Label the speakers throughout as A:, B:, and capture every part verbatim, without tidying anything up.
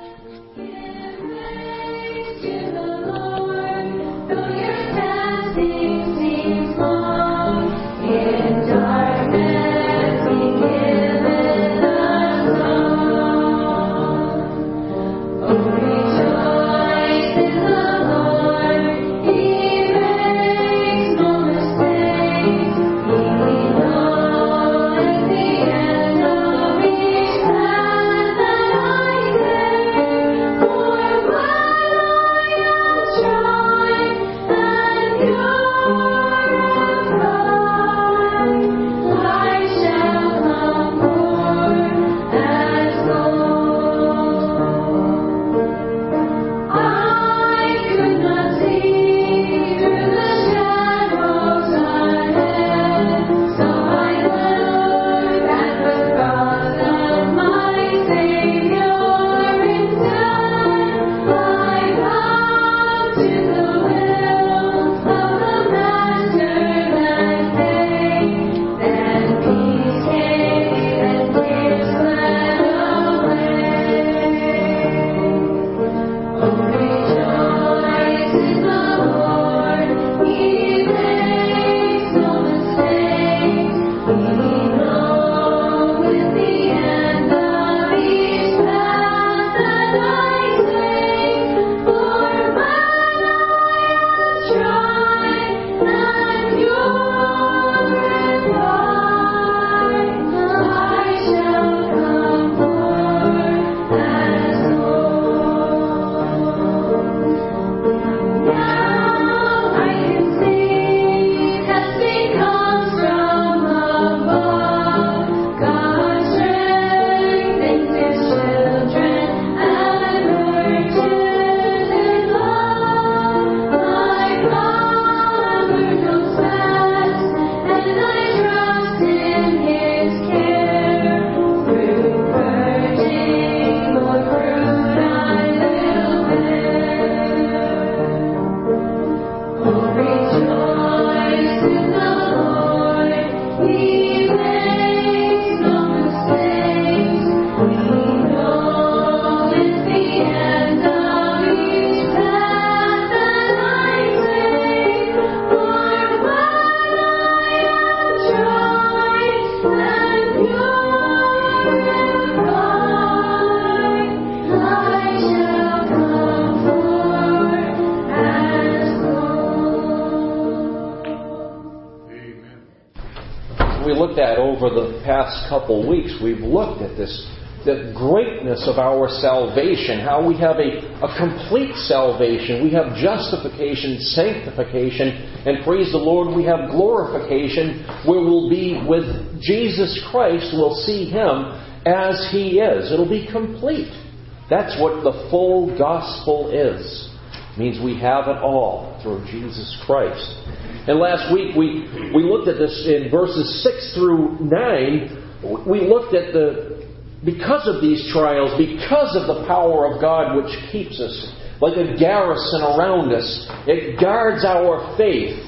A: Over the past couple weeks, we've looked at this, the greatness of our salvation, how we have a, a complete salvation. We have justification, sanctification, and praise the Lord, we have glorification, where we'll be with Jesus Christ. We'll see Him as He is. It'll be complete. That's what the full gospel is. It means we have it all through Jesus Christ. And last week we, we looked at this in verses six through nine. We looked at the, because of these trials, because of the power of God which keeps us like a garrison around us, it guards our faith.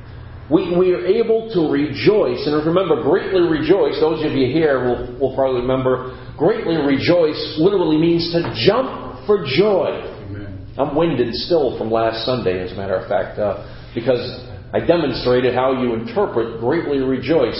A: We, we are able to rejoice. And remember, greatly rejoice, those of you here will, will probably remember, greatly rejoice literally means to jump for joy. Amen. I'm winded still from last Sunday, as a matter of fact, uh, because I demonstrated how you interpret greatly rejoice.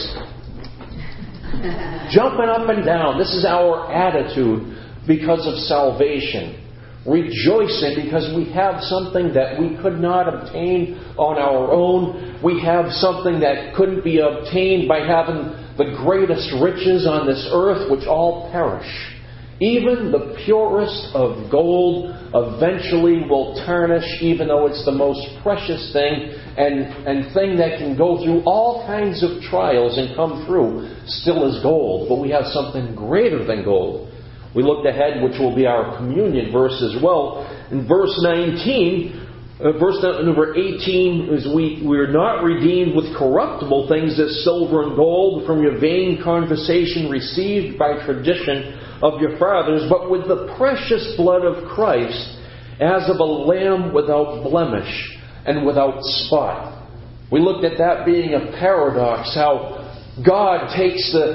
A: Jumping up and down. This is our attitude because of salvation. Rejoicing because we have something that we could not obtain on our own. We have something that couldn't be obtained by having the greatest riches on this earth, which all perish. Even the purest of gold eventually will tarnish, even though it's the most precious thing and, and thing that can go through all kinds of trials and come through, still is gold. But we have something greater than gold. We looked ahead, which will be our communion verse as well. In verse nineteen, uh, verse number eighteen, is we, we are not redeemed with corruptible things as silver and gold from your vain conversation received by tradition of your fathers, but with the precious blood of Christ, as of a lamb without blemish and without spot. We looked at that being a paradox, how God takes the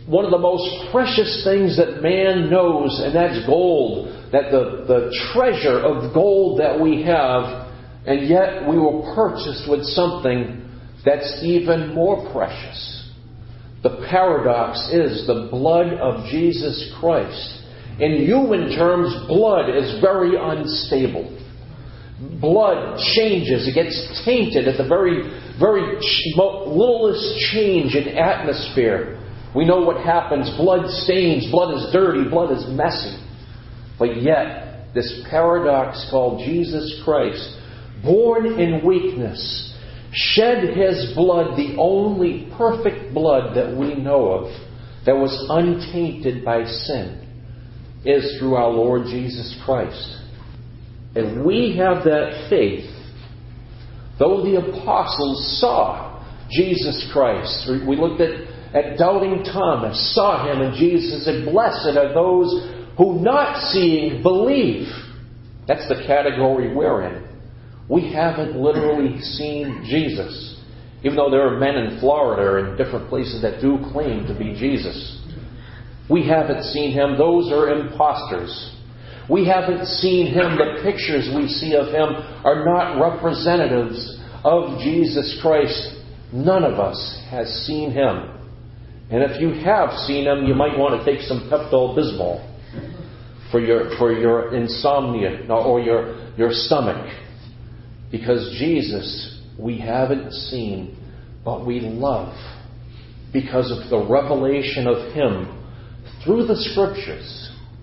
A: one of the most precious things that man knows, and that's gold. That the, the treasure of gold that we have, and yet we were purchased with something that's even more precious. The paradox is the blood of Jesus Christ. In human terms, blood is very unstable. Blood changes. It gets tainted at the very, very littlest change in atmosphere. We know what happens. Blood stains. Blood is dirty. Blood is messy. But yet, this paradox called Jesus Christ, born in weakness, shed His blood, the only perfect blood that we know of, that was untainted by sin, is through our Lord Jesus Christ. And we have that faith. Though the apostles saw Jesus Christ, we looked at, at doubting Thomas, saw Him, and Jesus said, "Blessed are those who not seeing believe." That's the category we're in. We haven't literally seen Jesus. Even though there are men in Florida and different places that do claim to be Jesus. We haven't seen Him. Those are imposters. We haven't seen Him. The pictures we see of Him are not representatives of Jesus Christ. None of us has seen Him. And if you have seen Him, you might want to take some Pepto-Bismol for your for your insomnia or your, your stomach. Because Jesus, we haven't seen, but we love because of the revelation of Him through the Scriptures.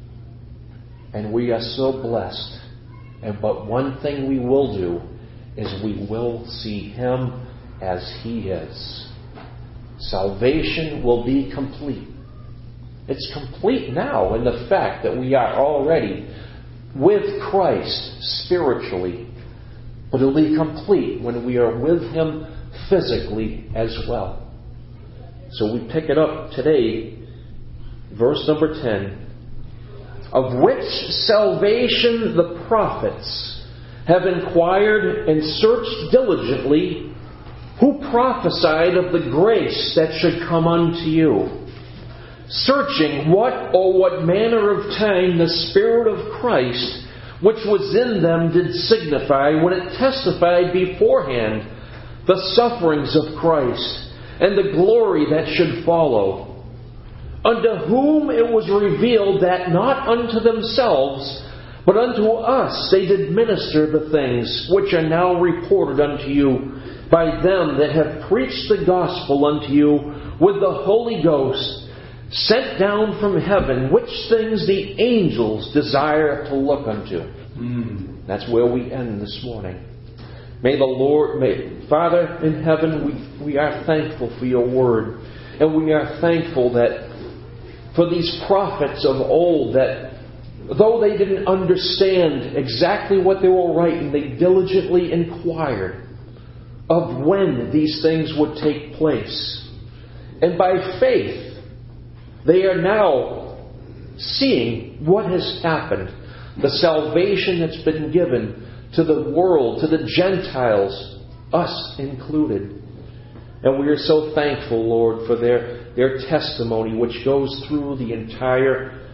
A: And we are so blessed. And but one thing we will do is we will see Him as He is. Salvation will be complete. It's complete now in the fact that we are already with Christ spiritually. But it'll be complete when we are with Him physically as well. So we pick it up today, verse number ten. Of which salvation the prophets have inquired and searched diligently, who prophesied of the grace that should come unto you, searching what or what manner of time the Spirit of Christ, which was in them, did signify when it testified beforehand the sufferings of Christ and the glory that should follow. Unto whom it was revealed that not unto themselves, but unto us they did minister the things which are now reported unto you by them that have preached the gospel unto you with the Holy Ghost, sent down from heaven, which things the angels desire to look unto. Mm. That's where we end this morning. May the Lord, may Father in heaven, we, we are thankful for your word. And we are thankful that for these prophets of old, that though they didn't understand exactly what they were writing, they diligently inquired of when these things would take place. And by faith, they are now seeing what has happened. The salvation that's been given to the world, to the Gentiles, us included. And we are so thankful, Lord, for their, their testimony, which goes through the entire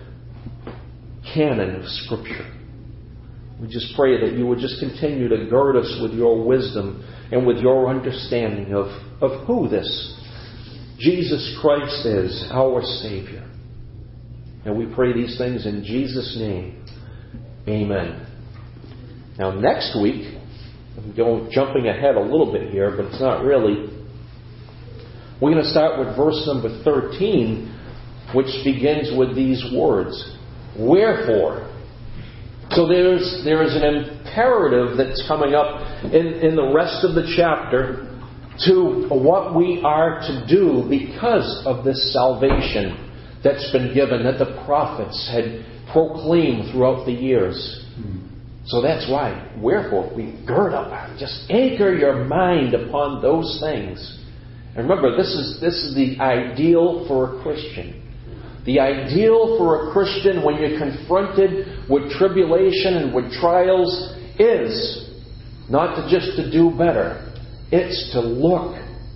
A: canon of Scripture. We just pray that you would just continue to gird us with your wisdom and with your understanding of, of who this Jesus Christ is, our Savior. And we pray these things in Jesus' name. Amen. Now next week, I'm going, jumping ahead a little bit here, but it's not really. We're going to start with verse number thirteen, which begins with these words. Wherefore. So there's there is an imperative that's coming up in, in the rest of the chapter to what we are to do because of this salvation that's been given, that the prophets had proclaimed throughout the years. So that's why, wherefore, we gird up, just anchor your mind upon those things. And remember, this is this is the ideal for a Christian. The ideal for a Christian when you're confronted with tribulation and with trials is not to just to do better. It's to look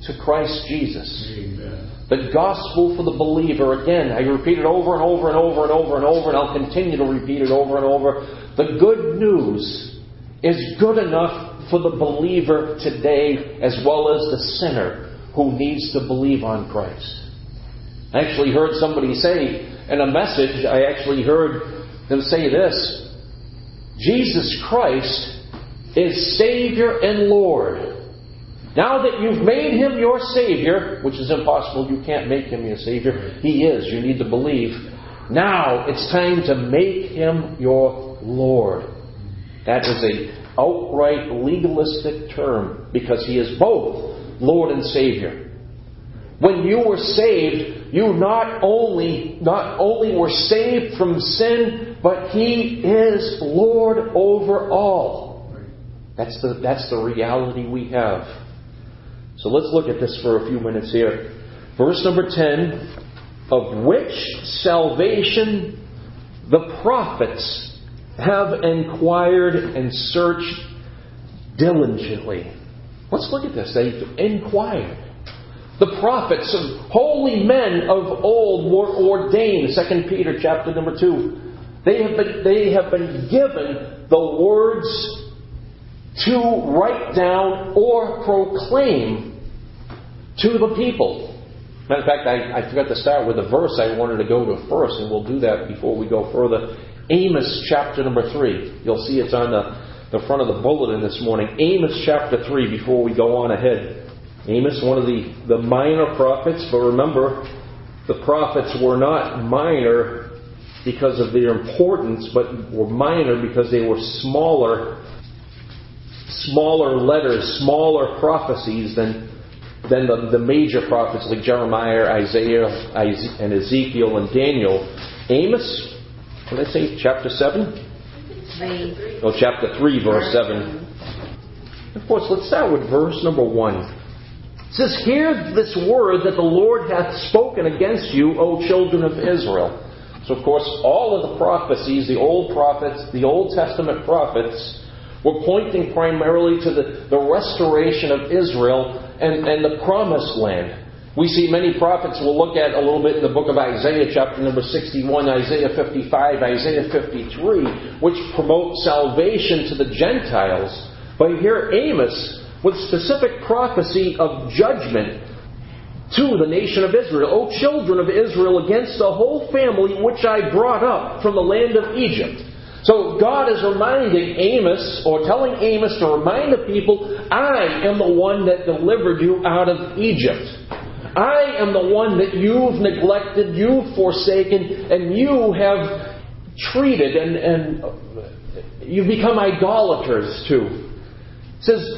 A: to Christ Jesus.
B: Amen.
A: The gospel for the believer. Again, I repeat it over and over and over and over and over, and I'll continue to repeat it over and over. The good news is good enough for the believer today as well as the sinner who needs to believe on Christ. I actually heard somebody say in a message, I actually heard them say this: Jesus Christ is Savior and Lord. Now that you've made Him your Savior, which is impossible, you can't make Him your Savior. He is. You need to believe. Now it's time to make Him your Lord. That is an outright legalistic term because He is both Lord and Savior. When you were saved, you not only, not only were saved from sin, but He is Lord over all. That's the, that's the reality we have. So let's look at this for a few minutes here. Verse number ten, of which salvation the prophets have inquired and searched diligently. Let's look at this. They've inquired. The prophets of holy men of old were ordained. Second Peter chapter number two. They have been, they have been given the words to write down or proclaim to the people. Matter of fact, I, I forgot to start with a verse I wanted to go to first, and we'll do that before we go further. Amos chapter number three. You'll see it's on the, the front of the bulletin this morning. Amos chapter three, before we go on ahead. Amos, one of the, the minor prophets, but remember, the prophets were not minor because of their importance, but were minor because they were smaller smaller letters, smaller prophecies than than the, the major prophets like Jeremiah, Isaiah, and Ezekiel, and Daniel. Amos, what did I say, chapter seven?
C: Three.
A: Oh, chapter three, verse seven. Of course, let's start with verse number one. It says, "Hear this word that the Lord hath spoken against you, O children of Israel." So, of course, all of the prophecies, the old prophets, the Old Testament prophets, were pointing primarily to the, the restoration of Israel and, and the promised land. We see many prophets, we'll look at a little bit in the book of Isaiah, chapter number sixty-one, Isaiah fifty-five, Isaiah fifty-three, which promote salvation to the Gentiles. But here Amos, with specific prophecy of judgment to the nation of Israel. "O children of Israel, against the whole family which I brought up from the land of Egypt." So God is reminding Amos, or telling Amos to remind the people, I am the one that delivered you out of Egypt. I am the one that you've neglected, you've forsaken, and you have treated, and, and you've become idolaters to. It says,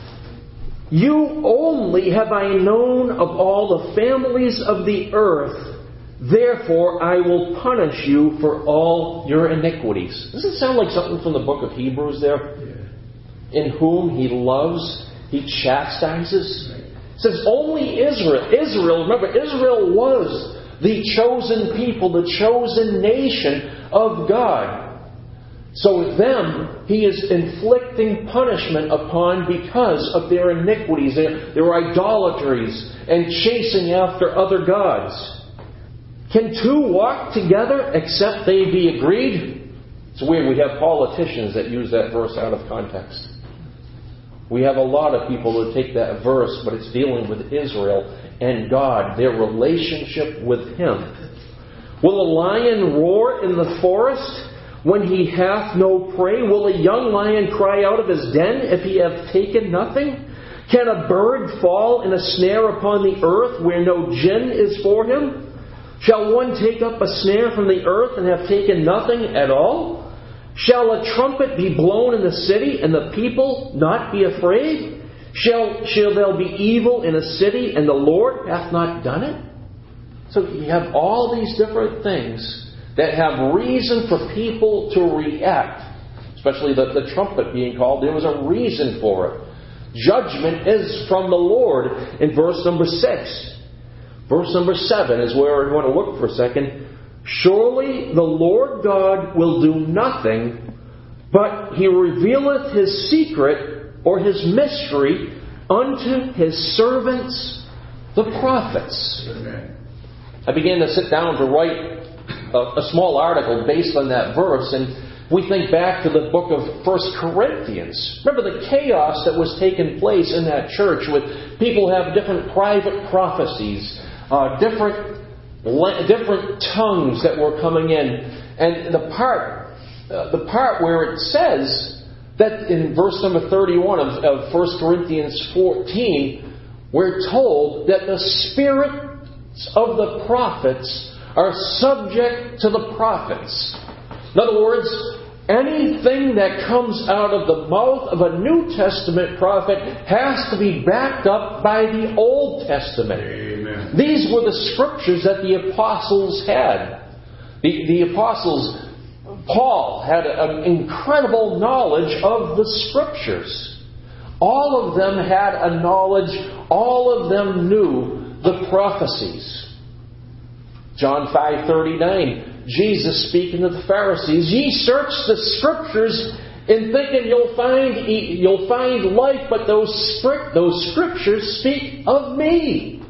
A: "You only have I known of all the families of the earth. Therefore, I will punish you for all your iniquities." Does it sound like something from the book of Hebrews there? Yeah. "In whom He loves, He chastises." Right. It says only Israel. Israel, remember, Israel was the chosen people, the chosen nation of God. So them, He is inflicting punishment upon because of their iniquities, their, their idolatries, and chasing after other gods. "Can two walk together except they be agreed?" It's weird. We have politicians that use that verse out of context. We have a lot of people who take that verse, but it's dealing with Israel and God, their relationship with Him. "Will a lion roar in the forest when he hath no prey? Will a young lion cry out of his den if he have taken nothing? Can a bird fall in a snare upon the earth where no gin is for him? Shall one take up a snare from the earth and have taken nothing at all? Shall a trumpet be blown in the city and the people not be afraid? Shall, shall there be evil in a city and the Lord hath not done it?" So you have all these different things that have reason for people to react. Especially the, the trumpet being called. There was a reason for it. Judgment is from the Lord in verse number six. Verse number seven is where we want to look for a second. "Surely the Lord God will do nothing, but He revealeth His secret," or His mystery, unto His servants, the prophets.
B: Amen.
A: I began to sit down to write a, a small article based on that verse, and we think back to the book of First Corinthians. Remember the chaos that was taking place in that church with people have different private prophecies, uh, different different tongues that were coming in. And the part uh, the part where it says that in verse number thirty-one of, of First Corinthians fourteen, we're told that the spirits of the prophets are subject to the prophets. In other words, anything that comes out of the mouth of a New Testament prophet has to be backed up by the Old Testament.
B: Amen.
A: These were the scriptures that the apostles had. The, the apostles, Paul, had an incredible knowledge of the scriptures. All of them had a knowledge, all of them knew the prophecies. John five thirty-nine, Jesus speaking to the Pharisees, "Ye search the Scriptures in thinking you'll find you'll find life, but those those Scriptures speak of me."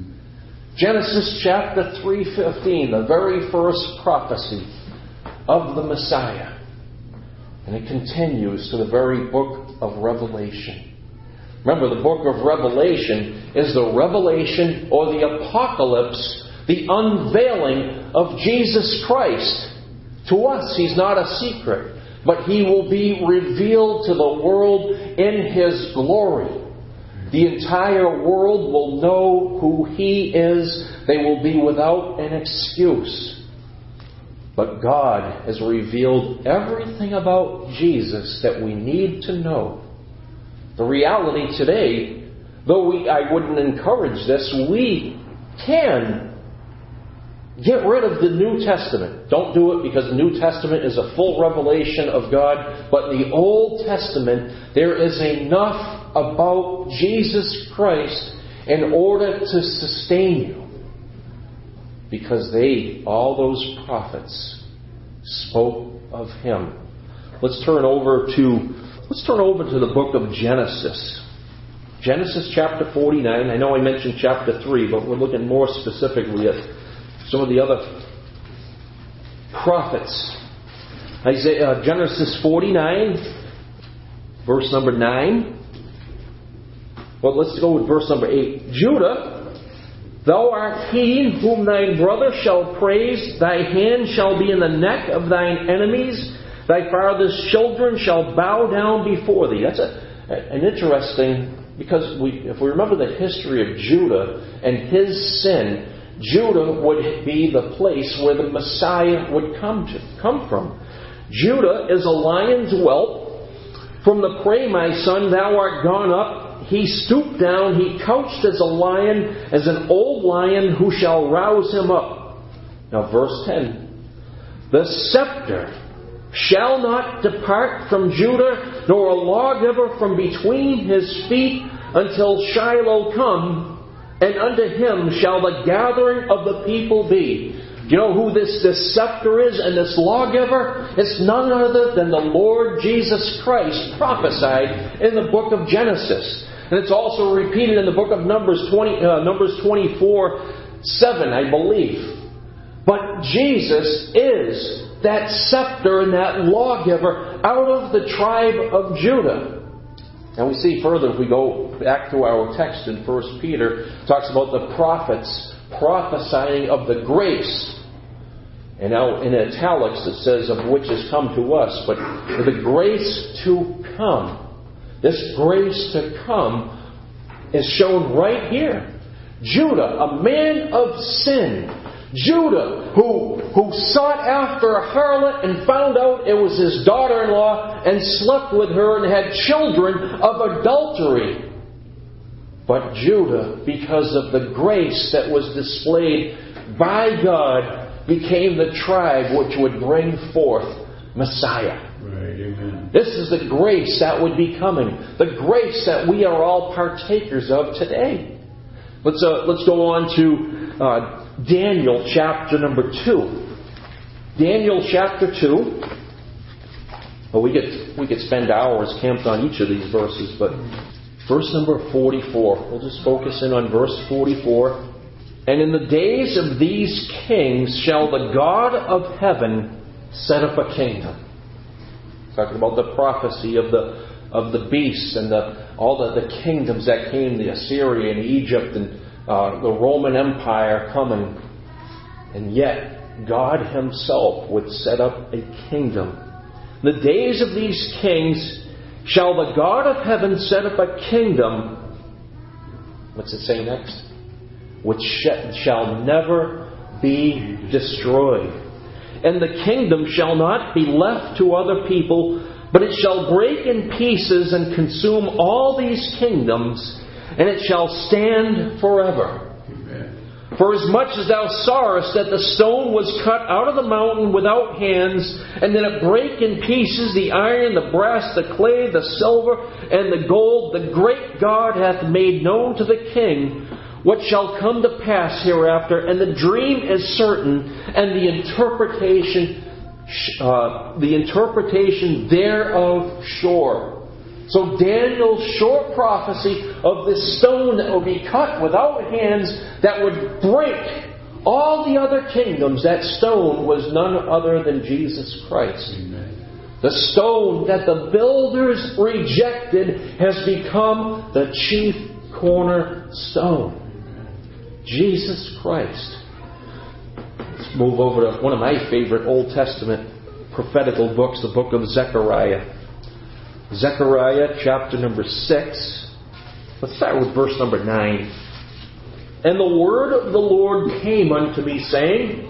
A: Genesis chapter three fifteen, the very first prophecy of the Messiah, and it continues to the very book of Revelation. Remember, the book of Revelation is the revelation or the apocalypse, the unveiling of Jesus Christ. To us, He's not a secret, but He will be revealed to the world in His glory. The entire world will know who He is. They will be without an excuse. But God has revealed everything about Jesus that we need to know. The reality today, though we, I wouldn't encourage this, we can get rid of the New Testament. Don't do it because the New Testament is a full revelation of God. But in the Old Testament, there is enough about Jesus Christ in order to sustain you. Because they, all those prophets, spoke of Him. Let's turn over to let's turn over to the book of Genesis. Genesis chapter forty-nine. I know I mentioned chapter three, but we're looking more specifically at some of the other prophets. Isaiah, uh, Genesis forty-nine, verse number nine. Well, let's go with verse number eight. "Judah, thou art he whom thy brother shall praise. Thy hand shall be in the neck of thine enemies. Thy father's children shall bow down before thee." That's a, an interesting, because we, if we remember the history of Judah and his sin, Judah would be the place where the Messiah would come to come from. "Judah is a lion's whelp. From the prey, my son, thou art gone up. He stooped down. He couched as a lion, as an old lion. Who shall rouse him up?" Now, verse ten. "The scepter shall not depart from Judah, nor a lawgiver from between his feet, until Shiloh come. And unto him shall the gathering of the people be." Do you know who this, this scepter is and this lawgiver? It's none other than the Lord Jesus Christ prophesied in the book of Genesis. And it's also repeated in the book of Numbers twenty, uh, Numbers twenty-four seven, I believe. But Jesus is that scepter and that lawgiver out of the tribe of Judah. And we see further, if we go back to our text in First Peter, it talks about the prophets prophesying of the grace. And now in italics it says, "of which has come to us." But the grace to come, this grace to come is shown right here. Judah, a man of sin. Judah, who, who sought after a harlot and found out it was his daughter-in-law and slept with her and had children of adultery. But Judah, because of the grace that was displayed by God, became the tribe which would bring forth Messiah.
B: Right, amen.
A: This is the grace that would be coming. The grace that we are all partakers of today. Let's uh, let's go on to uh, Daniel chapter number two. Daniel chapter two. Well, we could we could spend hours camped on each of these verses, but Verse number forty-four. We'll just focus in on verse forty-four. And in the days of these kings shall the God of heaven set up a kingdom. Talking about the prophecy of the of the beasts and the all the, the kingdoms that came, the Assyrian, Egypt, and uh, the Roman Empire coming. And yet, God Himself would set up a kingdom. In the days of these kings shall the God of heaven set up a kingdom. What's it say next? Which shall never be destroyed. And the kingdom shall not be left to other people, but it shall break in pieces and consume all these kingdoms, and it shall stand forever. For as much as thou sawest that the stone was cut out of the mountain without hands, and that it brake in pieces the iron, the brass, the clay, the silver, and the gold, the great God hath made known to the king what shall come to pass hereafter, and the dream is certain, and the interpretation, uh, the interpretation thereof sure. So Daniel's short prophecy of this stone that would be cut without hands, that would break all the other kingdoms, that stone was none other than Jesus Christ. Amen. The stone that the builders rejected has become the chief cornerstone. Jesus Christ. Let's move over to one of my favorite Old Testament prophetical books, the book of Zechariah. Zechariah chapter number six. Let's start with verse number nine. And the word of the Lord came unto me, saying,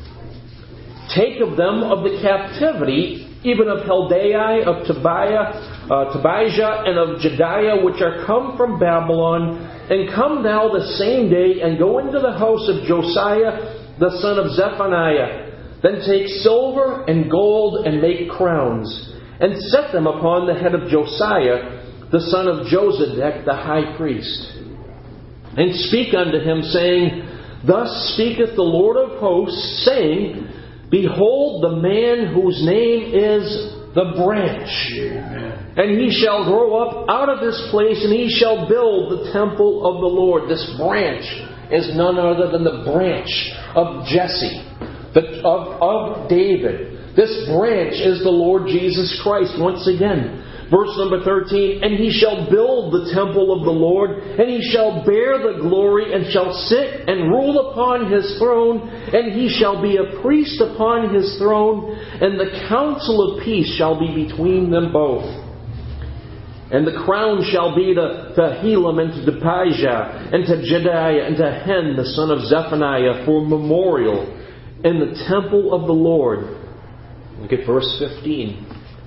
A: Take of them of the captivity, even of Heldai, of Tobiah, uh, Tobijah, and of Jediah, which are come from Babylon, and come thou the same day, and go into the house of Josiah, the son of Zephaniah. Then take silver and gold, and make crowns, and set them upon the head of Josiah, the son of Josedech, the high priest. And speak unto him, saying, Thus speaketh the Lord of hosts, saying, Behold, the man whose name is the branch. Amen. And he shall grow up out of his place, and he shall build the temple of the Lord. This branch is none other than the branch of Jesse, the, of, of David. This branch is the Lord Jesus Christ. Once again, verse number thirteen, And he shall build the temple of the Lord, and he shall bear the glory, and shall sit and rule upon his throne, and he shall be a priest upon his throne, and the counsel of peace shall be between them both. And the crown shall be to, to Helam, and to Tobijah, and to Jediah, and to Hen, the son of Zephaniah, for memorial in the temple of the Lord. Look at verse fifteen.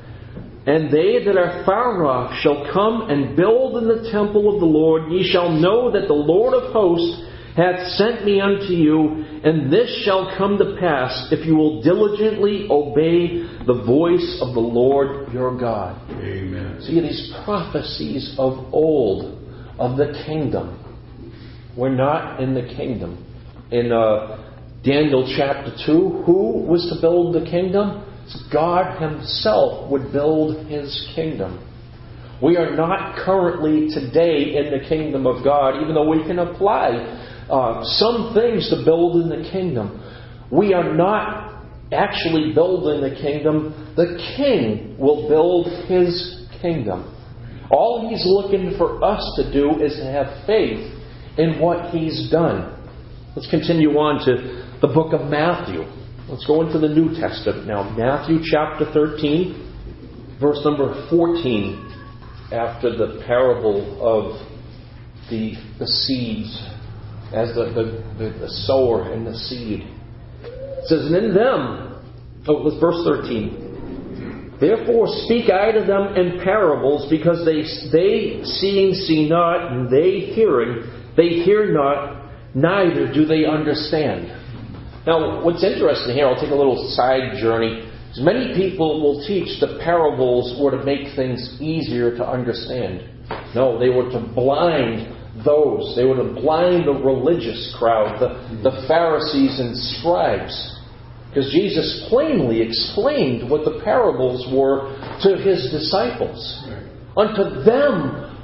A: And they that are far off shall come and build in the temple of the Lord. Ye shall know that the Lord of hosts hath sent me unto you, and this shall come to pass, if you will diligently obey the voice of the Lord your God. Amen. See, these prophecies of old, of the kingdom. We're not in the kingdom. In uh, Daniel chapter two, who was to build the kingdom? God Himself would build His kingdom. We are not currently today in the kingdom of God, even though we can apply uh, some things to build in the kingdom. We are not actually building the kingdom. The King will build His kingdom. All He's looking for us to do is to have faith in what He's done. Let's continue on to the book of Matthew. Let's go into the New Testament now. Matthew chapter thirteen, verse number fourteen, after the parable of the, the seeds, as the, the, the, the sower and the seed. It says, And in them, oh, with verse thirteen, Therefore speak I to them in parables, because they, they seeing see not, and they hearing, they hear not, neither do they understand. Now, what's interesting here, I'll take a little side journey, is many people will teach the parables were to make things easier to understand. No, they were to blind those. They were to blind the religious crowd, the, the Pharisees and scribes. Because Jesus plainly explained what the parables were to His disciples. Unto them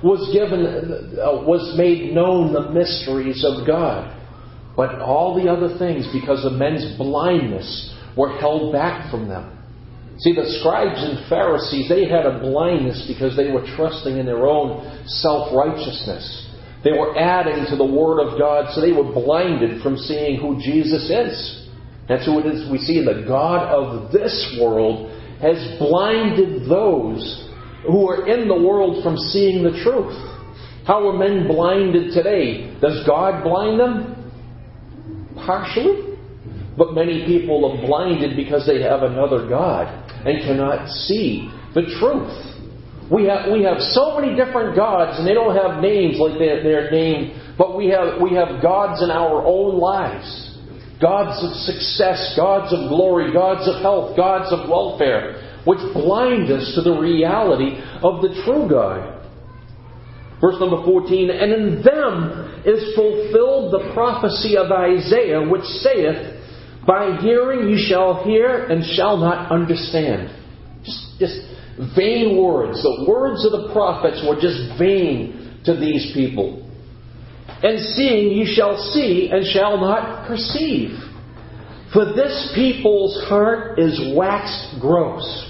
A: was given, uh, was made known the mysteries of God. But all the other things, because of men's blindness, were held back from them. See, the scribes and Pharisees, they had a blindness because they were trusting in their own self-righteousness. They were adding to the Word of God, so they were blinded from seeing who Jesus is. That's who it is we see. The God of this world has blinded those who are in the world from seeing the truth. How are men blinded today? Does God blind them? Partially. But many people are blinded because they have another God and cannot see the truth. We have we have so many different gods, and they don't have names like they're, they're named, but we have we have gods in our own lives. Gods of success, gods of glory, gods of health, gods of welfare, which blind us to the reality of the true God. Verse number fourteen, and in them is fulfilled the prophecy of Isaiah, which saith, by hearing you shall hear and shall not understand. Just, just vain words. The words of the prophets were just vain to these people. And seeing you shall see and shall not perceive. For this people's heart is waxed gross.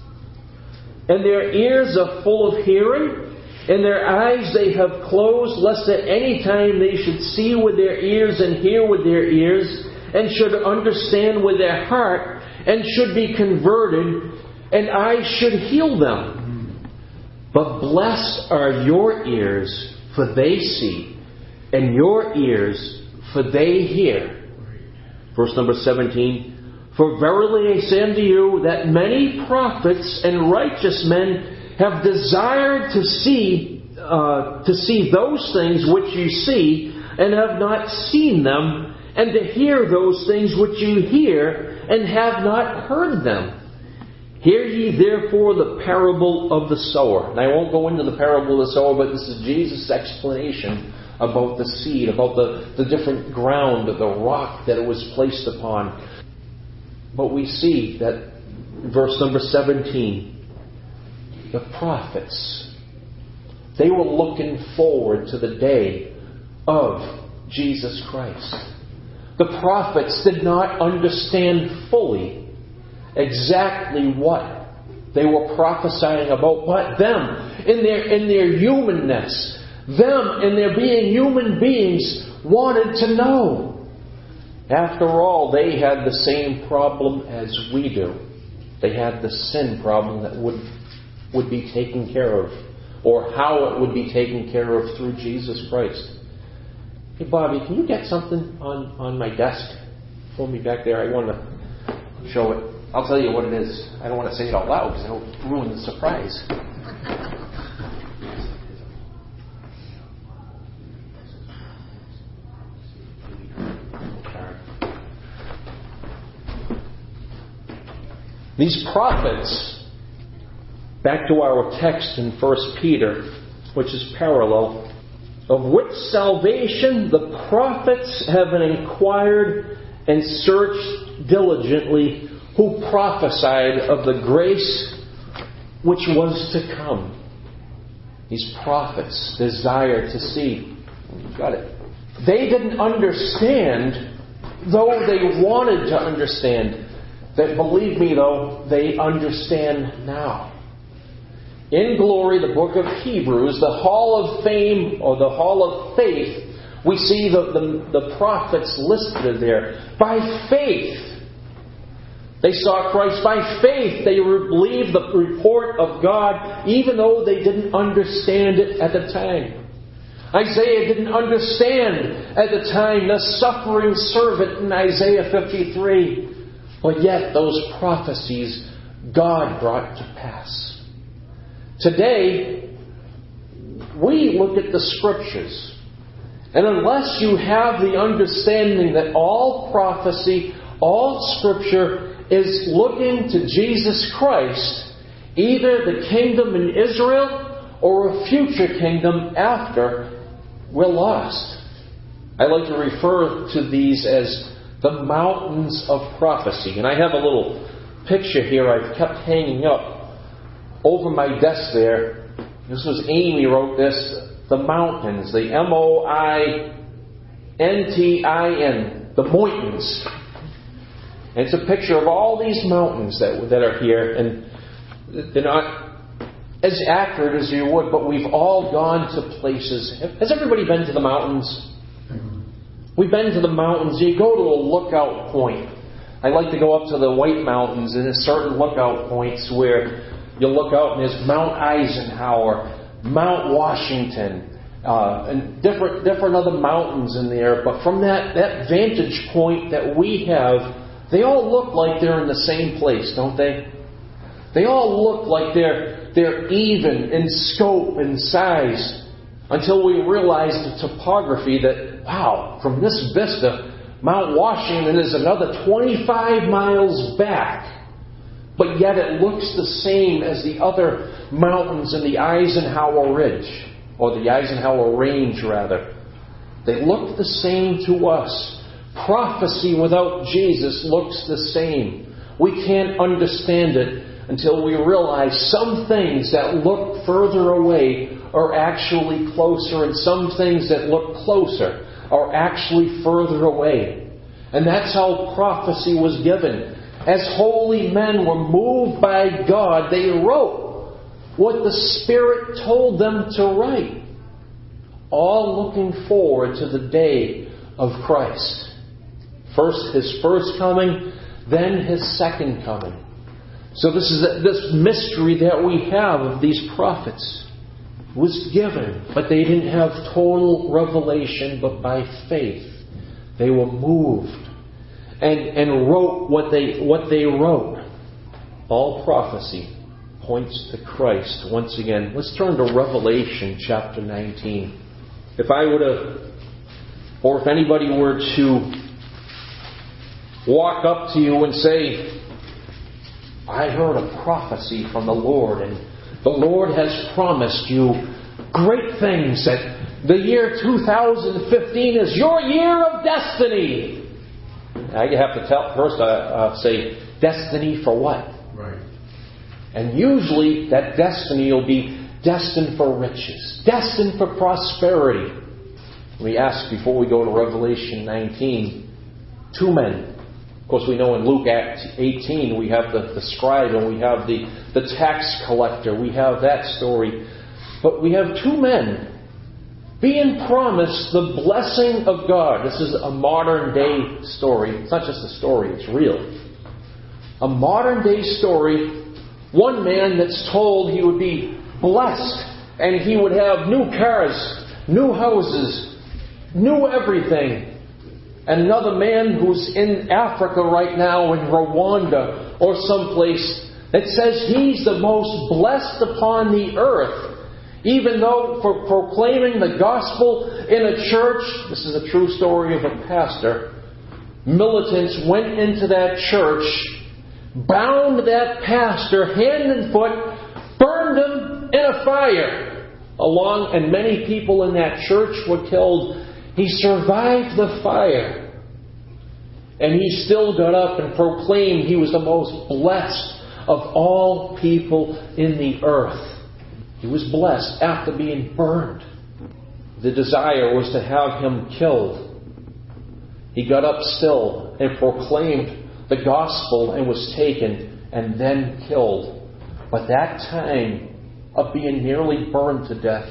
A: And their ears are full of hearing, and their eyes they have closed, lest at any time they should see with their ears and hear with their ears, and should understand with their heart, and should be converted, and I should heal them. But blessed are your ears, for they see, and your ears, for they hear. Verse number seventeen, for verily I say unto you, that many prophets and righteous men have desired to see, uh, to see those things which you see, and have not seen them, and to hear those things which you hear, and have not heard them. Hear ye therefore the parable of the sower. And I won't go into the parable of the sower, but this is Jesus' explanation about the seed, about the, the different ground, the rock that it was placed upon. But we see that, verse number seventeen, the prophets, they were looking forward to the day of Jesus Christ. The prophets did not understand fully exactly what they were prophesying about, but them, in their, in their humanness, them, in their being human beings, wanted to know. After all, they had the same problem as we do. They had the sin problem that would, would be taken care of, or how it would be taken care of through Jesus Christ. Hey, Bobby, can you get something on, on my desk for me back there? I want to show it. I'll tell you what it is. I don't want to say it out loud because it'll ruin the surprise. These prophets, back to our text in First Peter, which is parallel, of which salvation the prophets have inquired and searched diligently, who prophesied of the grace which was to come. These prophets desired to see. Got it. They didn't understand, though they wanted to understand. That, believe me, though, they understand now. In glory, the book of Hebrews, the hall of fame, or the hall of faith, we see the, the, the prophets listed there. By faith, they saw Christ. By faith, they believed the report of God, even though they didn't understand it at the time. Isaiah didn't understand at the time the suffering servant in Isaiah fifty-three. But yet, those prophecies God brought to pass. Today, we look at the Scriptures, and unless you have the understanding that all prophecy, all Scripture is looking to Jesus Christ, either the kingdom in Israel or a future kingdom after, we're lost. I like to refer to these as the mountains of prophecy. And I have a little picture here I've kept hanging up over my desk there This was Amy wrote this. The mountains, the M O I N T I N, the mountains. And it's a picture of all these mountains that that are here, and they're not as accurate as you would, but we've all gone to places. Has everybody been to the mountains? We've been to the mountains. You go to a lookout point. I like to go up to the White Mountains, and there's certain lookout points where you look out and there's Mount Eisenhower, Mount Washington, uh, and different different other mountains in there. But from that, that vantage point that we have, they all look like they're in the same place, don't they? They all look like they're they're even in scope and size, until we realize the topography that, wow, from this vista, Mount Washington is another twenty-five miles back. But yet it looks the same as the other mountains in the Eisenhower Ridge, or the Eisenhower Range, rather. They look the same to us. Prophecy without Jesus looks the same. We can't understand it until we realize some things that look further away are actually closer, and some things that look closer are actually further away. And that's how prophecy was given. As holy men were moved by God, they wrote what the Spirit told them to write, all looking forward to the day of Christ. First His first coming, then His second coming. So this is this mystery that we have of these prophets was given, but they didn't have total revelation, but by faith they were moved and, and wrote what they what they wrote. All prophecy points to Christ. Once again, let's turn to Revelation chapter nineteen. If I were to, or if anybody were to walk up to you and say, I heard a prophecy from the Lord, and the Lord has promised you great things, that the year two thousand fifteen is your year of destiny. Now you have to tell first uh, uh, say, destiny for what?
B: Right.
A: And usually that destiny will be destined for riches, destined for prosperity. We ask before we go to Revelation nineteen, two men. Of course, we know in Luke eighteen we have the, the scribe and we have the, the tax collector. We have that story. But we have two men being promised the blessing of God. This is a modern day story. It's not just a story, it's real. A modern day story. One man that's told he would be blessed and he would have new cars, new houses, new everything. And another man who's in Africa right now, in Rwanda or someplace, that says he's the most blessed upon the earth. Even though for proclaiming the gospel in a church, this is a true story of a pastor, militants went into that church, bound that pastor hand and foot, burned him in a fire. Along, and many people in that church were killed. He survived the fire. And he still got up and proclaimed he was the most blessed of all people in the earth. He was blessed after being burned. The desire was to have him killed. He got up still and proclaimed the gospel and was taken and then killed. But that time of being nearly burned to death,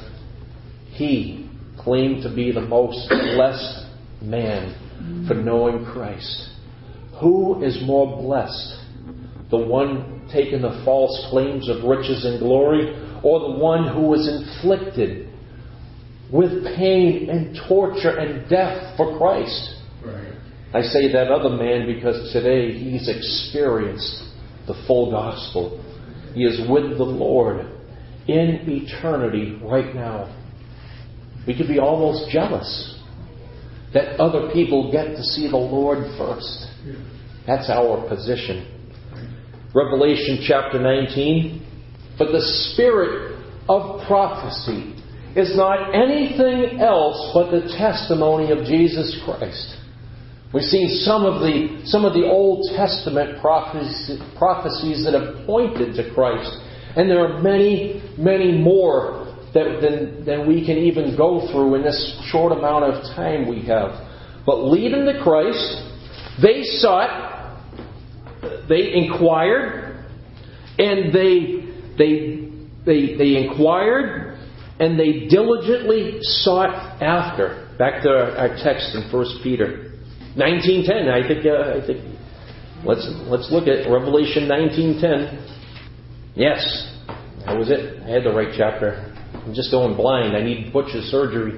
A: he claimed to be the most blessed man for knowing Christ. Who is more blessed? The one taking the false claims of riches and glory, or the one who was inflicted with pain and torture and death for Christ?
B: Right.
A: I say that other man because today he's experienced the full gospel. He is with the Lord in eternity right now. We could be almost jealous that other people get to see the Lord first. That's our position. Revelation chapter nineteen. But the spirit of prophecy is not anything else but the testimony of Jesus Christ. We've seen some of the some of the Old Testament prophecies, prophecies that have pointed to Christ. And there are many, many more that, than, than we can even go through in this short amount of time we have. But leading to Christ, they sought, they inquired, and they they they they inquired, and they diligently sought after. Back to our, our text in First Peter nineteen ten. I think uh, I think let's let's look at Revelation nineteen ten. Yes, that was it. I had the right chapter. I'm just going blind. I need Butch's surgery.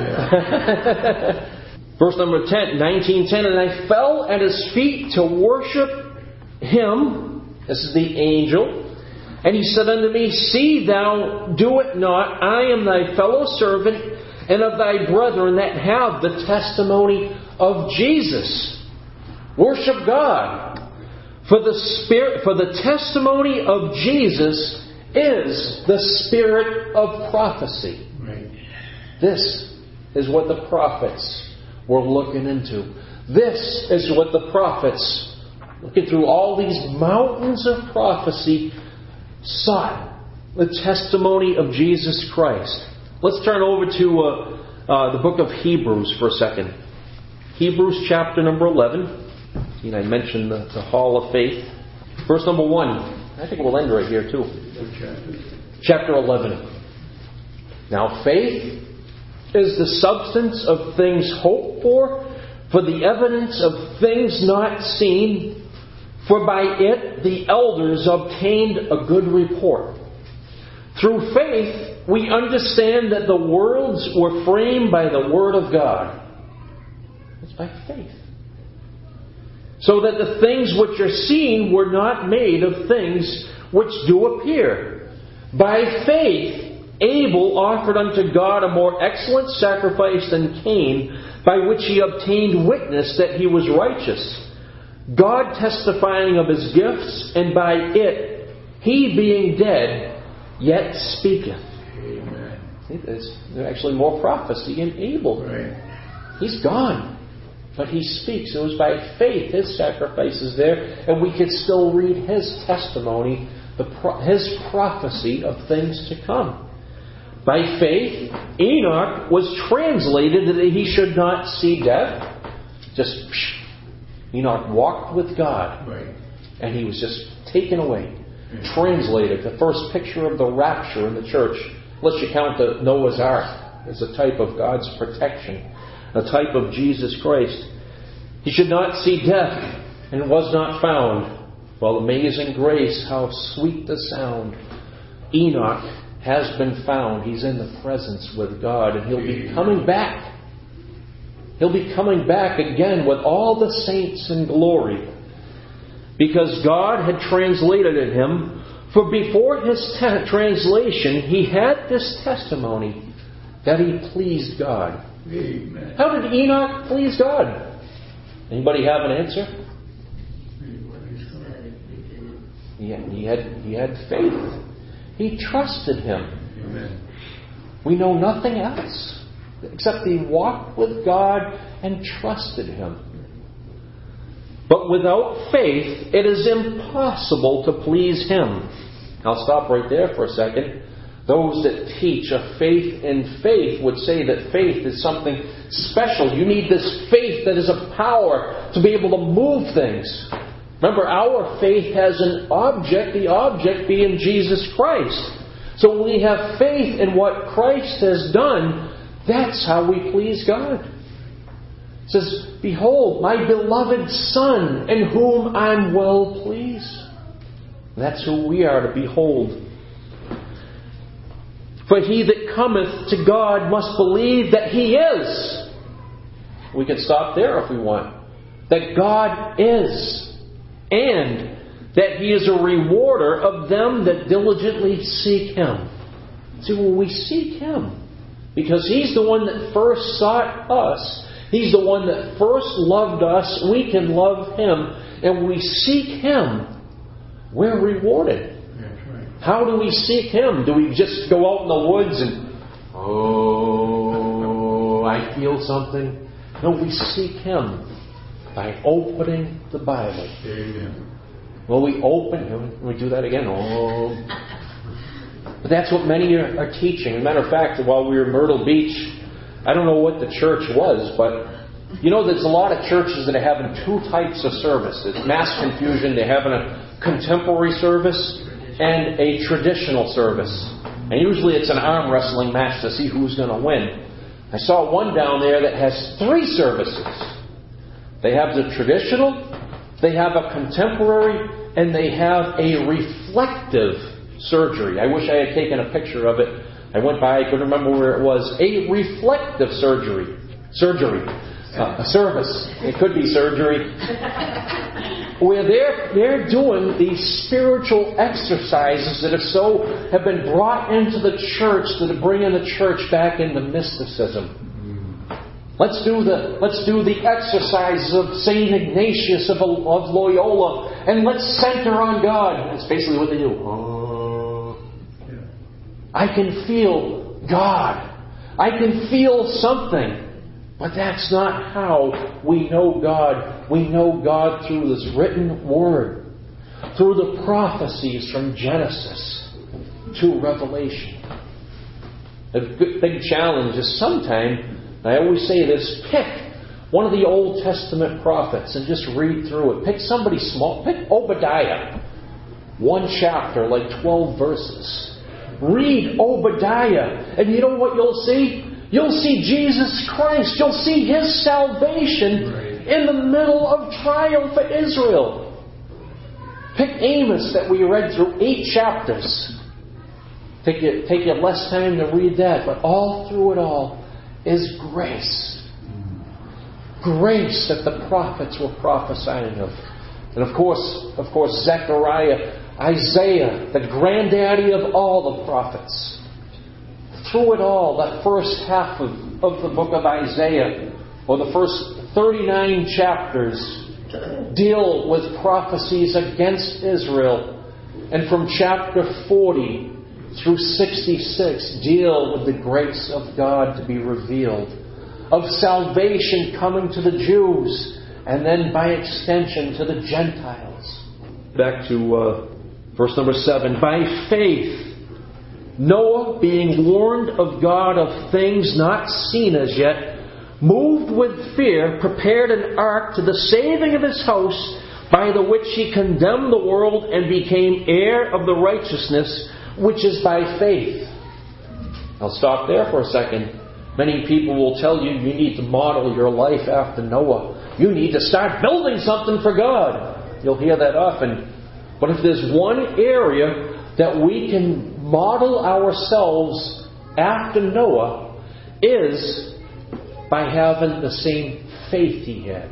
A: Yeah. Verse number ten, nineteen ten, and I fell at his feet to worship him. This is the angel. And he said unto me, See thou do it not. I am thy fellow servant and of thy brethren that have the testimony of Jesus. Worship God. For the spirit, for the testimony of Jesus is the spirit of prophecy. Right. This is what the prophets were looking into. This is what the prophets, looking through all these mountains of prophecy, sought. The testimony of Jesus Christ. Let's turn over to uh, uh, the book of Hebrews for a second. Hebrews chapter number eleven. You know, I mentioned the, the Hall of Faith. Verse number one. I think we'll end right here too. Chapter eleven. Now faith is the substance of things hoped for, for the evidence of things not seen. For by it the elders obtained a good report. Through faith we understand that the worlds were framed by the Word of God. It's by faith. So that the things which are seen were not made of things which do appear. By faith Abel offered unto God a more excellent sacrifice than Cain, by which he obtained witness that he was righteous, God testifying of his gifts, and by it he being dead yet speaketh. Amen. There's actually more prophecy in Abel. Right. He's gone, but he speaks. It was by faith his sacrifice is there, and we could still read his testimony, the pro- his prophecy of things to come. By faith, Enoch was translated that he should not see death. Just psh, Enoch walked with God, right. And he was just taken away, mm-hmm. translated. The first picture of the rapture in the church, unless you count the Noah's Ark, is a type of God's protection, a type of Jesus Christ. He should not see death, and was not found. Well, amazing grace, how sweet the sound. Enoch has been found. He's in the presence with God, and he'll be coming back. He'll be coming back again with all the saints in glory. Because God had translated him. For before his te- translation, he had this testimony that he pleased God. Amen. How did Enoch please God? Anybody have an answer? Yeah, he had he had faith. He trusted him. Amen. We know nothing else except he walked with God and trusted him. But without faith, it is impossible to please him. I'll stop right there for a second. Those that teach a faith in faith would say that faith is something special. You need this faith that is a power to be able to move things. Remember, our faith has an object, the object being Jesus Christ. So when we have faith in what Christ has done, that's how we please God. It says, Behold, my beloved Son, in whom I'm well pleased. That's who we are to behold. For he that cometh to God must believe that he is. We can stop there if we want. That God is. And that he is a rewarder of them that diligently seek him. See, when we seek him, because he's the one that first sought us, he's the one that first loved us, we can love him, and when we seek him, we're rewarded. That's right. How do we seek him? Do we just go out in the woods and, oh, I feel something? No, we seek him by opening the Bible. Amen. Well, we open, we do that again. Oh. But that's what many are, are teaching. As a matter of fact, while we were in Myrtle Beach, I don't know what the church was, but you know there's a lot of churches that are having two types of service. It's mass confusion. They're having a contemporary service and a traditional service. And usually it's an arm wrestling match to see who's going to win. I saw one down there that has three services. They have the traditional, they have a contemporary, and they have a reflective surgery. I wish I had taken a picture of it. I went by, I couldn't remember where it was. A reflective surgery. Surgery. Uh, a service. It could be surgery. Where they're, they're doing these spiritual exercises that have so have been brought into the church that are bringing the church back into mysticism. Let's do the let's do the exercises of Saint Ignatius of, of Loyola, and let's center on God. That's basically what they do. Oh. I can feel God. I can feel something. But that's not how we know God. We know God through this written Word, through the prophecies from Genesis to Revelation. The big challenge is sometime, I always say this, pick one of the Old Testament prophets and just read through it. Pick somebody small. Pick Obadiah. One chapter, like twelve verses. Read Obadiah. And you know what you'll see? You'll see Jesus Christ. You'll see His salvation right in the middle of trial for Israel. Pick Amos that we read through eight chapters. Take you, take you less time to read that, but all through it all is grace. Grace that the prophets were prophesying of. And of course, of course, Zechariah, Isaiah, the granddaddy of all the prophets. Through it all, that first half of, of the book of Isaiah, or the first thirty-nine chapters, deal with prophecies against Israel. And from chapter forty through sixty-six, deal with the grace of God to be revealed, of salvation coming to the Jews, and then by extension to the Gentiles. Back to uh, verse number seven. By faith, Noah, being warned of God of things not seen as yet, moved with fear, prepared an ark to the saving of his house, by the which he condemned the world and became heir of the righteousness which is by faith. I'll stop there for a second. Many people will tell you you need to model your life after Noah. You need to start building something for God. You'll hear that often. But if there's one area that we can model ourselves after Noah, is by having the same faith he had.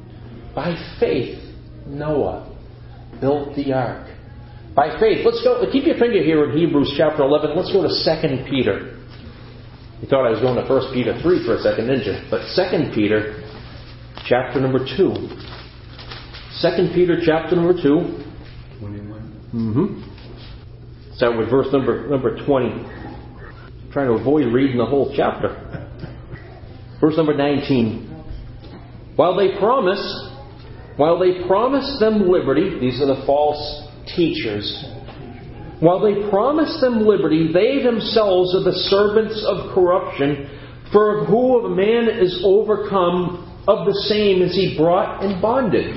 A: By faith, Noah built the ark. By faith. Let's go. Keep your finger here in Hebrews chapter eleven. Let's go to Second Peter. You thought I was going to First Peter three for a second, didn't you? But Second Peter chapter number two. Second Peter chapter number two. twenty-one. Mm-hmm. Start with verse number number twenty. I'm trying to avoid reading the whole chapter. Verse number nineteen. While they promise, while they promise them liberty, these are the false teachers. While they promise them liberty, they themselves are the servants of corruption. For of who a man is overcome, of the same is he brought in bondage.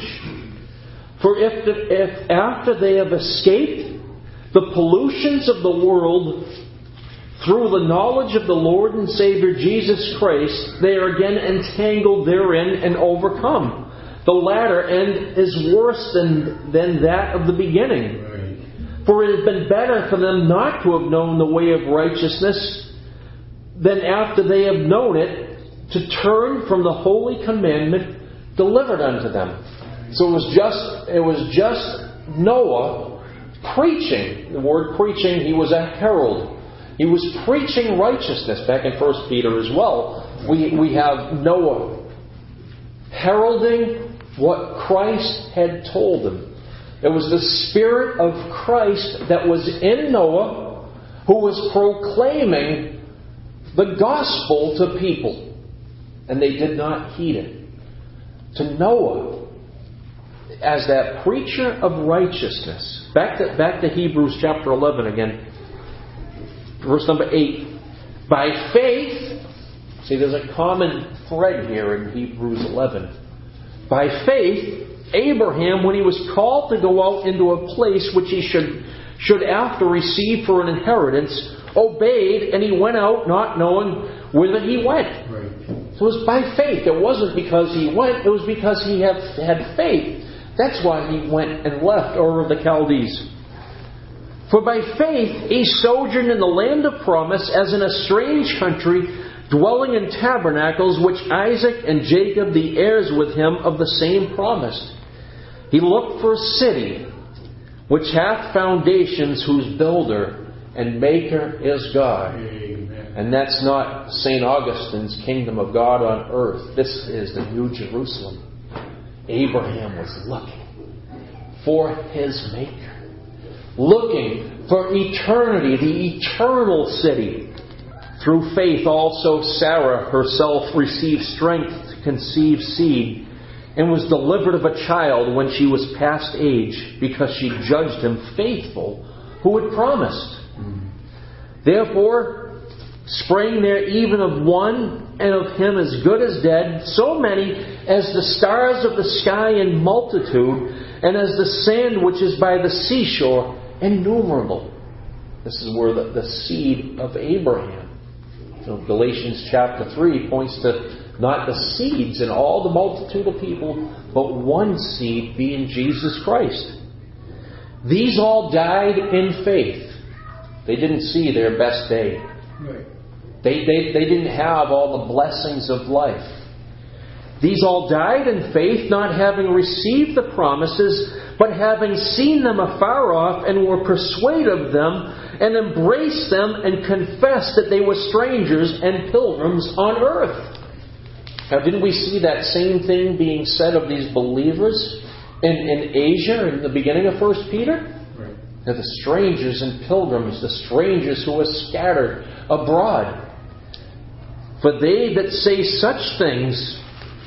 A: For if, the, if after they have escaped the pollutions of the world through the knowledge of the Lord and Savior Jesus Christ, they are again entangled therein and overcome. The latter end is worse than, than that of the beginning. Right. For it had been better for them not to have known the way of righteousness than after they have known it, to turn from the holy commandment delivered unto them. So it was just it was just Noah preaching. The word preaching, he was a herald. He was preaching righteousness. Back in First Peter as well, we, we have Noah heralding what Christ had told him. It was the Spirit of Christ that was in Noah, who was proclaiming the gospel to people. And they did not heed it. To Noah, as that preacher of righteousness. Back to, back to Hebrews chapter eleven again. verse number eight. By faith, see there's a common thread here in Hebrews eleven. By faith, Abraham, when he was called to go out into a place which he should, should after receive for an inheritance, obeyed, and he went out not knowing whither he went.
B: Right.
A: So it was by faith. It wasn't because he went, it was because he had, had faith. That's why he went and left Ur of the Chaldees. For by faith he sojourned in the land of promise as in a strange country, dwelling in tabernacles, which Isaac and Jacob, the heirs with him of the same, promised. He looked for a city which hath foundations, whose builder and maker is God.
B: Amen.
A: And that's not Saint Augustine's kingdom of God on earth. This is the New Jerusalem. Abraham was looking for his maker. Looking for eternity, the eternal city. Through faith also Sarah herself received strength to conceive seed, and was delivered of a child when she was past age, because she judged him faithful who had promised. Mm. Therefore sprang there even of one, and of him as good as dead, so many as the stars of the sky in multitude, and as the sand which is by the seashore, innumerable. This is where the, the seed of Abraham. So Galatians chapter three points to not the seeds in all the multitude of people, but one seed being Jesus Christ. These all died in faith. They didn't see their best day.
B: Right.
A: They, they, they didn't have all the blessings of life. These all died in faith, not having received the promises, but having seen them afar off, and were persuaded of them, and embraced them, and confessed that they were strangers and pilgrims on earth. Now, didn't we see that same thing being said of these believers in, in Asia in the beginning of First Peter?
B: Right.
A: They're the strangers and pilgrims, the strangers who are scattered abroad. For they that say such things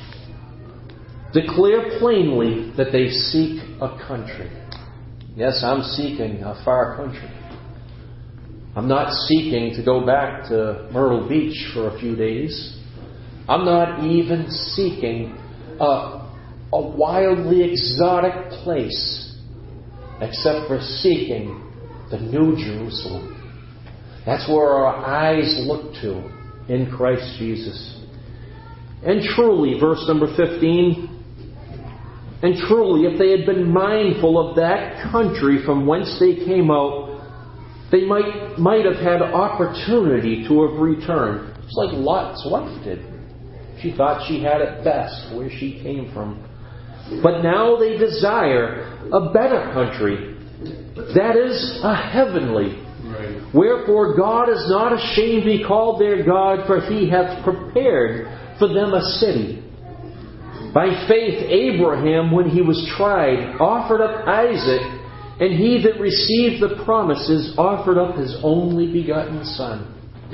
A: declare plainly that they seek a country. Yes, I'm seeking a far country. I'm not seeking to go back to Myrtle Beach for a few days. I'm not even seeking a, a wildly exotic place, except for seeking the New Jerusalem. That's where our eyes look to in Christ Jesus. And truly, verse number fifteen, and truly, if they had been mindful of that country from whence they came out, they might might have had opportunity to have returned. It's like Lot's wife did. She thought she had it best where she came from. But now they desire a better country, that is, a heavenly.
B: Right.
A: Wherefore God is not ashamed to be called their God, for He hath prepared for them a city. By faith Abraham, when he was tried, offered up Isaac, and he that received the promises offered up his only begotten Son,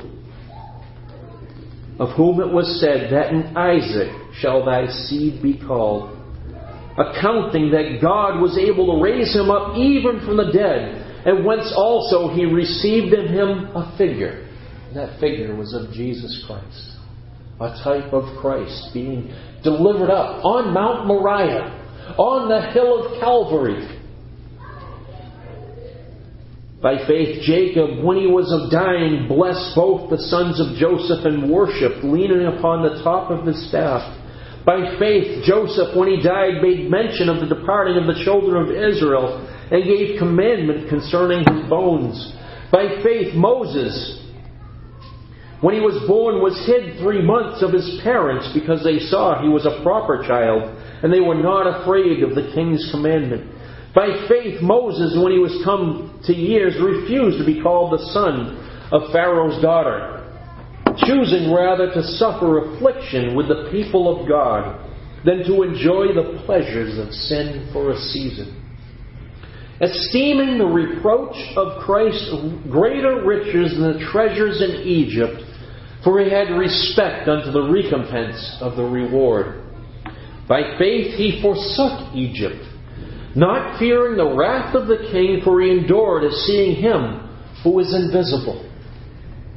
A: of whom it was said, that in Isaac shall thy seed be called, accounting that God was able to raise him up even from the dead, and whence also he received in him a figure. And that figure was of Jesus Christ, a type of Christ being delivered up on Mount Moriah, on the hill of Calvary. By faith Jacob, when he was of dying, blessed both the sons of Joseph, and worshipped, leaning upon the top of his staff. By faith Joseph, when he died, made mention of the departing of the children of Israel, and gave commandment concerning his bones. By faith Moses, when he was born, was hid three months of his parents, because they saw he was a proper child, and they were not afraid of the king's commandment. By faith Moses, when he was come to years, refused to be called the son of Pharaoh's daughter, choosing rather to suffer affliction with the people of God than to enjoy the pleasures of sin for a season, esteeming the reproach of Christ greater riches than the treasures in Egypt, for he had respect unto the recompense of the reward. By faith he forsook Egypt, not fearing the wrath of the king, for he endured as seeing him who is invisible.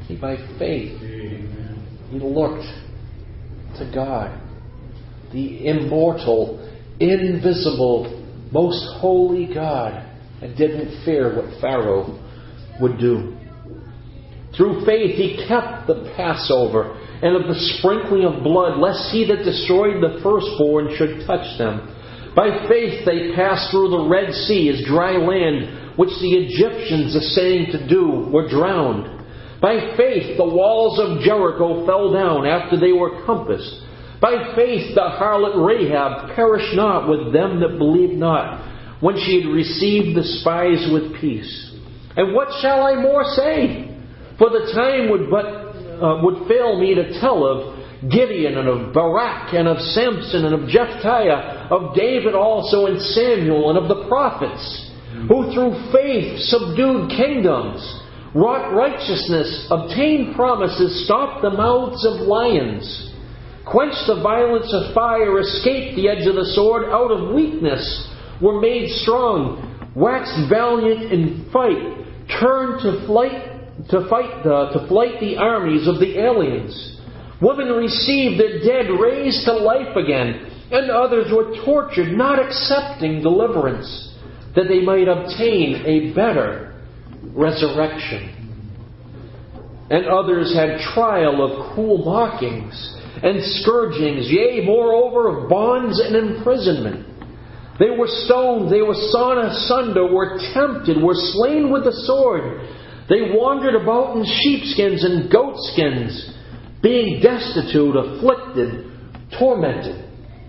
A: He, by faith, he looked to God, the immortal, invisible, most holy God, and didn't fear what Pharaoh would do. Through faith he kept the Passover and of the sprinkling of blood, lest he that destroyed the firstborn should touch them. By faith they passed through the Red Sea as dry land, which the Egyptians, essaying to do, were drowned. By faith the walls of Jericho fell down after they were compassed. By faith the harlot Rahab perished not with them that believed not, when she had received the spies with peace. And what shall I more say? For the time would but uh, would fail me to tell of Gideon and of Barak and of Samson and of Jephthah, of David also and Samuel and of the prophets, who through faith subdued kingdoms, wrought righteousness, obtained promises, stopped the mouths of lions, quenched the violence of fire, escaped the edge of the sword, out of weakness were made strong, waxed valiant in fight, turned to flight to fight the, to flight the armies of the aliens. Women received their dead raised to life again, and others were tortured, not accepting deliverance, that they might obtain a better resurrection. And others had trial of cruel mockings and scourgings, yea, moreover, of bonds and imprisonment. They were stoned, they were sawn asunder, were tempted, were slain with the sword. They wandered about in sheepskins and goatskins, being destitute, afflicted, tormented.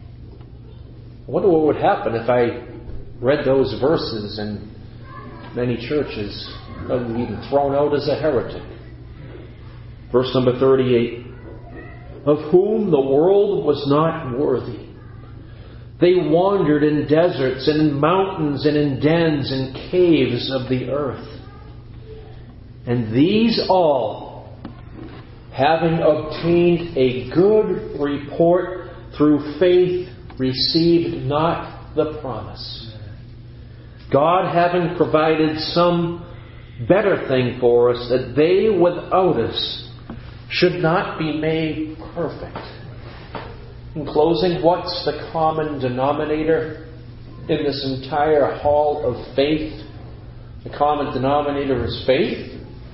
A: I wonder what would happen if I read those verses in many churches. I would be even thrown out as a heretic. Verse number thirty-eight. Of whom the world was not worthy. They wandered in deserts and in mountains and in dens and caves of the earth. And these all, having obtained a good report through faith, received not the promise. God having provided some better thing for us, that they without us should not be made perfect. In closing, what's the common denominator in this entire hall of faith? The common denominator is faith.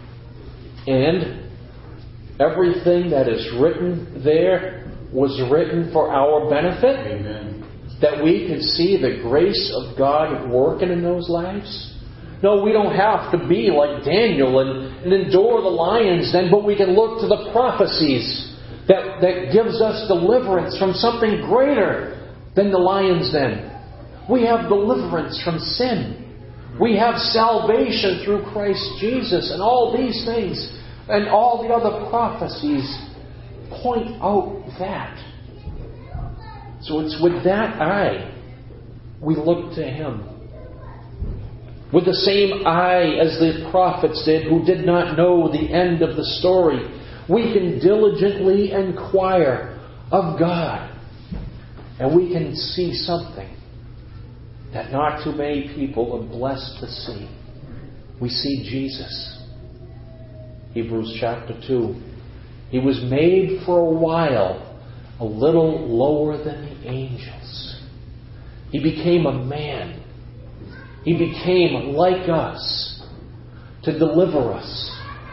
A: And everything that is written there was written for our benefit. Amen. That we can see the grace of God working in those lives. No, we don't have to be like Daniel and, and endure the lions then, but we can look to the prophecies that, that gives us deliverance from something greater than the lions then. We have deliverance from sin. We have salvation through Christ Jesus, and all these things and all the other prophecies point out that. So it's with that eye we look to Him. With the same eye as the prophets did, who did not know the end of the story, we can diligently inquire of God. And we can see something that not too many people are blessed to see. We see Jesus. Hebrews chapter two. He was made for a while a little lower than the angels. He became a man. He became like us to deliver us.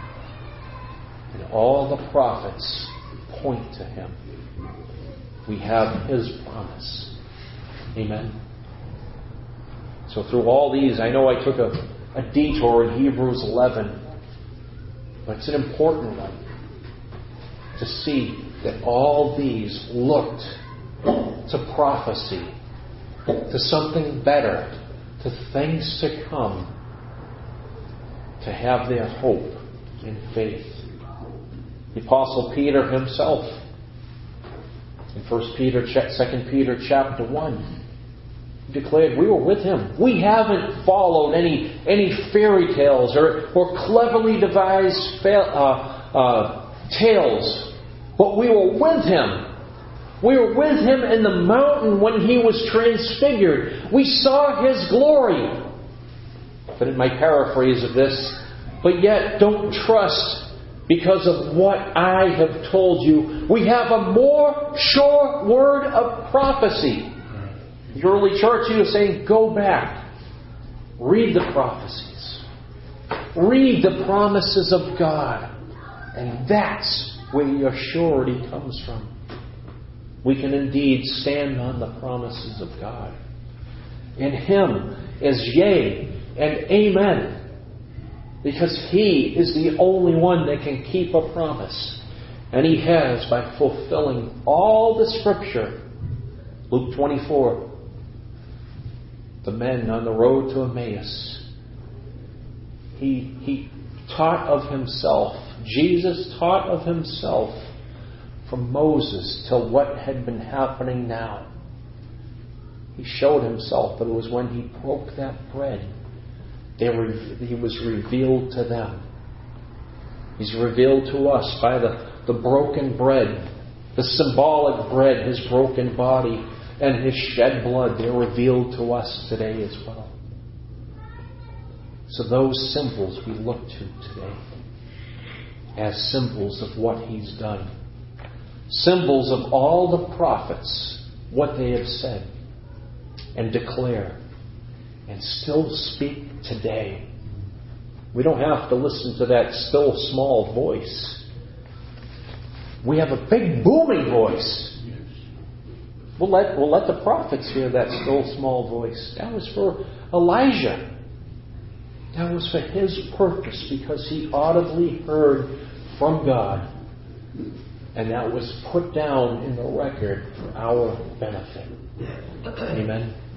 A: And all the prophets point to Him. We have His promise. Amen. So through all these, I know I took a, a detour in Hebrews eleven, but it's an important one to see that all these looked to prophecy, to something better, to things to come, to have their hope in faith. The Apostle Peter himself, in First Peter, Second Peter chapter one, declared we were with Him. We haven't followed any any fairy tales or, or cleverly devised fa- uh, uh, tales, but we were with Him. We were with Him in the mountain when He was transfigured. We saw His glory. But in my paraphrase of this, but yet don't trust because of what I have told you. We have a more sure word of prophecy. The early church, he was saying, go back. Read the prophecies. Read the promises of God. And that's where your surety comes from. We can indeed stand on the promises of God. In Him is yea and amen. Because He is the only one that can keep a promise. And He has by fulfilling all the Scripture. Luke twenty-four. The men on the road to Emmaus. He, he taught of Himself. Jesus taught of Himself from Moses till what had been happening now. He showed Himself, but it was when He broke that bread, they were, He was revealed to them. He's revealed to us by the, the broken bread, the symbolic bread, His broken body, and His shed blood. They're revealed to us today as well. So those symbols we look to today as symbols of what He's done. Symbols of all the prophets, what they have said and declare and still speak today. We don't have to listen to that still small voice. We have a big booming voice. We'll let, we'll let the prophets hear that still small voice. That was for Elijah. That was for his purpose, because he audibly heard from God. And that was put down in the record for our benefit. Amen.